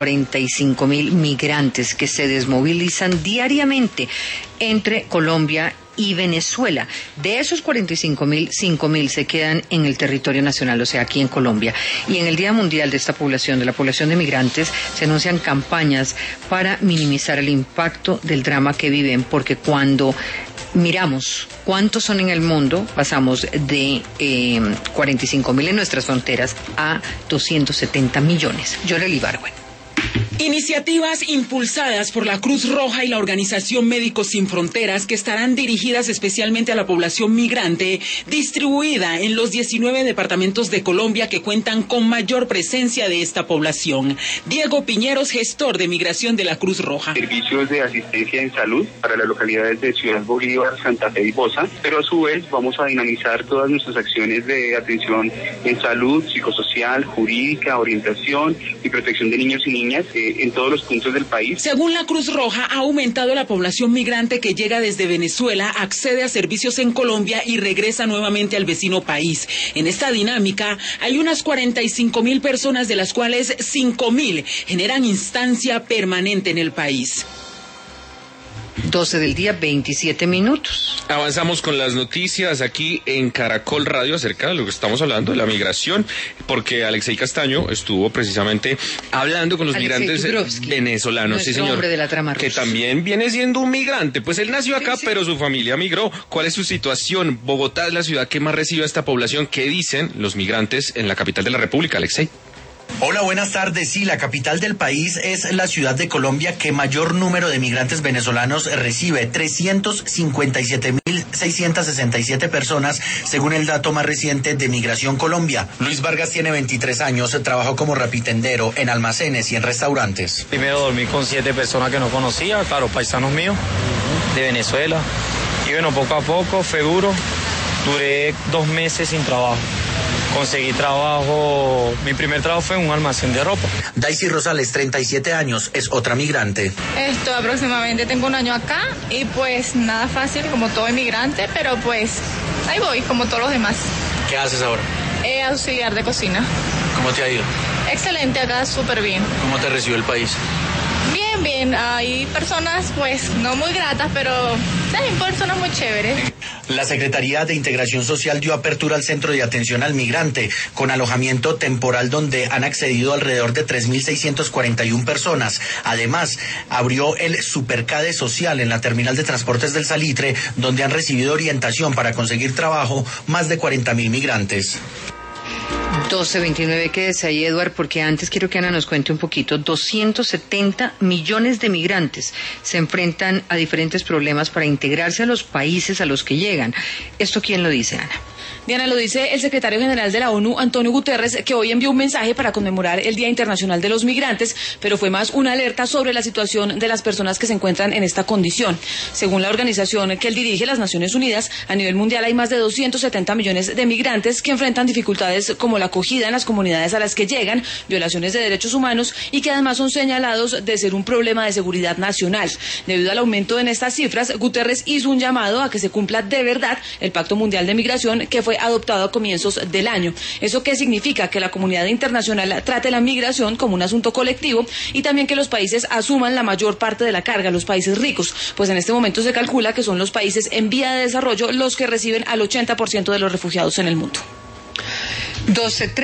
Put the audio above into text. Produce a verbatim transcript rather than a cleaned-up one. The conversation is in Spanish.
cuarenta y cinco mil migrantes que se desmovilizan diariamente entre Colombia y Venezuela. De esos cuarenta y cinco mil, cinco mil se quedan en el territorio nacional, o sea, aquí en Colombia. Y en el Día Mundial de esta población, de la población de migrantes, se anuncian campañas para minimizar el impacto del drama que viven, porque cuando miramos cuántos son en el mundo, pasamos de eh, cuarenta y cinco mil en nuestras fronteras a doscientos setenta millones. Yoreli Ibargüen. Iniciativas impulsadas por la Cruz Roja y la Organización Médicos Sin Fronteras, que estarán dirigidas especialmente a la población migrante, distribuida en los diecinueve departamentos de Colombia que cuentan con mayor presencia de esta población. Diego Piñeros, gestor de migración de la Cruz Roja. Servicios de asistencia en salud para las localidades de Ciudad Bolívar, Santa Fe y Bosa, pero a su vez vamos a dinamizar todas nuestras acciones de atención en salud, psicosocial, jurídica, orientación y protección de niños y niñas eh, en todos los puntos del país. Según la Cruz Roja, ha aumentado la población migrante que llega desde Venezuela, accede a servicios en Colombia y regresa nuevamente al vecino país. En esta dinámica hay unas cuarenta y cinco mil personas, de las cuales cinco mil generan instancia permanente en el país. doce del día, veintisiete minutos. Avanzamos con las noticias aquí en Caracol Radio acerca de lo que estamos hablando, de la migración, porque Alexei Castaño estuvo precisamente hablando con los Alexei migrantes Dubrovsky, venezolanos, sí señor, hombre de la trama que rusa, también viene siendo un migrante. Pues él nació acá, sí, sí. pero su familia migró. ¿Cuál es su situación? Bogotá es la ciudad que más recibe a esta población. ¿Qué dicen los migrantes en la capital de la República, Alexei? Hola, buenas tardes. Sí, la capital del país es la ciudad de Colombia que mayor número de migrantes venezolanos recibe, trescientos cincuenta y siete mil seiscientos sesenta y siete personas, según el dato más reciente de Migración Colombia. Luis Vargas tiene veintitrés años, trabajó como rapitendero en almacenes y en restaurantes. Primero dormí con siete personas que no conocía, claro, paisanos míos, de Venezuela. Y bueno, poco a poco fue duro, duré dos meses sin trabajo. Conseguí trabajo, mi primer trabajo fue en un almacén de ropa. Daisy Rosales, treinta y siete años, es otra migrante. Esto aproximadamente tengo un año acá y pues nada fácil como todo inmigrante, pero pues ahí voy como todos los demás. ¿Qué haces ahora? Eh, auxiliar de cocina. ¿Cómo te ha ido? Excelente, acá súper bien. ¿Cómo te recibió el país? Bien, bien, hay personas pues no muy gratas, pero hay personas muy chéveres. La Secretaría de Integración Social dio apertura al Centro de Atención al Migrante, con alojamiento temporal donde han accedido alrededor de tres mil seiscientas cuarenta y una personas. Además, abrió el Supercade Social en la terminal de transportes del Salitre, donde han recibido orientación para conseguir trabajo más de cuarenta mil migrantes. doce veintinueve, quédese ahí, Eduard, porque antes quiero que Ana nos cuente un poquito. doscientos setenta millones de migrantes se enfrentan a diferentes problemas para integrarse a los países a los que llegan. ¿Esto quién lo dice, Ana? Diana, lo dice el secretario general de la ONU, Antonio Guterres, que hoy envió un mensaje para conmemorar el Día Internacional de los Migrantes, pero fue más una alerta sobre la situación de las personas que se encuentran en esta condición. Según la organización que él dirige, las Naciones Unidas, a nivel mundial hay más de doscientos setenta millones de migrantes que enfrentan dificultades como la acogida en las comunidades a las que llegan, violaciones de derechos humanos y que además son señalados de ser un problema de seguridad nacional. Debido al aumento en estas cifras, Guterres hizo un llamado a que se cumpla de verdad el Pacto Mundial de Migración que fue adoptado a comienzos del año. ¿Eso qué significa? Que la comunidad internacional trate la migración como un asunto colectivo y también que los países asuman la mayor parte de la carga, los países ricos, pues en este momento se calcula que son los países en vía de desarrollo los que reciben al ochenta por ciento de los refugiados en el mundo. doce